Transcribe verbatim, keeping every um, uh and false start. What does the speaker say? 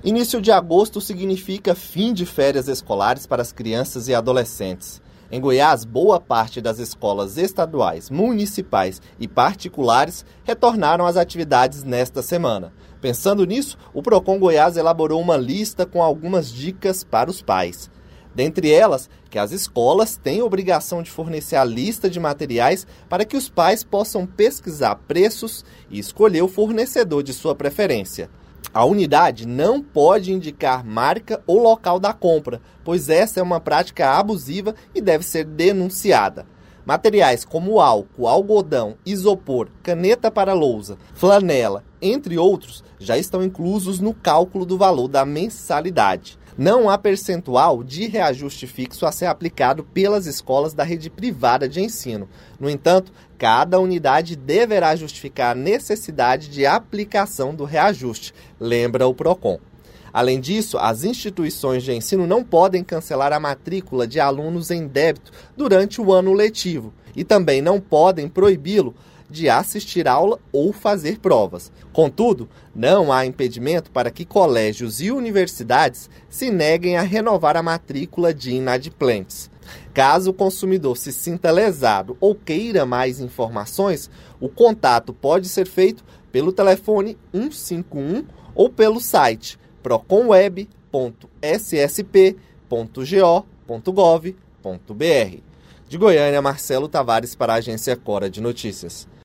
Início de agosto significa fim de férias escolares para as crianças e adolescentes. Em Goiás, boa parte das escolas estaduais, municipais e particulares retornaram às atividades nesta semana. Pensando nisso, o Procon Goiás elaborou uma lista com algumas dicas para os pais. Dentre elas, que as escolas têm obrigação de fornecer a lista de materiais para que os pais possam pesquisar preços e escolher o fornecedor de sua preferência. A unidade não pode indicar marca ou local da compra, pois essa é uma prática abusiva e deve ser denunciada. Materiais como álcool, algodão, isopor, caneta para lousa, flanela, entre outros, já estão inclusos no cálculo do valor da mensalidade. Não há percentual de reajuste fixo a ser aplicado pelas escolas da rede privada de ensino. No entanto, cada unidade deverá justificar a necessidade de aplicação do reajuste, lembra o Procon. Além disso, as instituições de ensino não podem cancelar a matrícula de alunos em débito durante o ano letivo e também não podem proibi-lo de assistir aula ou fazer provas. Contudo, não há impedimento para que colégios e universidades se neguem a renovar a matrícula de inadimplentes. Caso o consumidor se sinta lesado ou queira mais informações, o contato pode ser feito pelo telefone um cinco um ou pelo site proconweb ponto s s p ponto go ponto gov ponto b r. De Goiânia, Marcelo Tavares para a Agência Cora de Notícias.